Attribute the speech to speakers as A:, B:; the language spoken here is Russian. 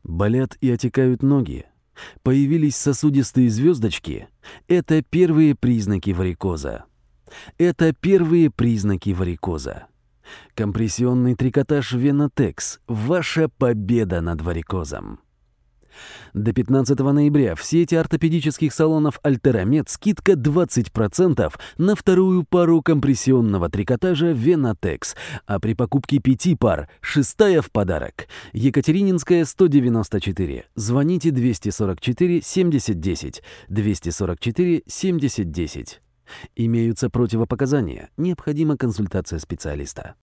A: Болят и отекают ноги. Появились сосудистые звездочки. Это первые признаки варикоза. Компрессионный трикотаж Венотекс – ваша победа над варикозом. До 15 ноября в сети ортопедических салонов «Альтерамед» скидка 20% на вторую пару компрессионного трикотажа «Венотекс», а при покупке 5 пар – 6-я в подарок. Екатерининская, 194. Звоните 244 70 10, 244 70 10. Имеются противопоказания. Необходима консультация специалиста.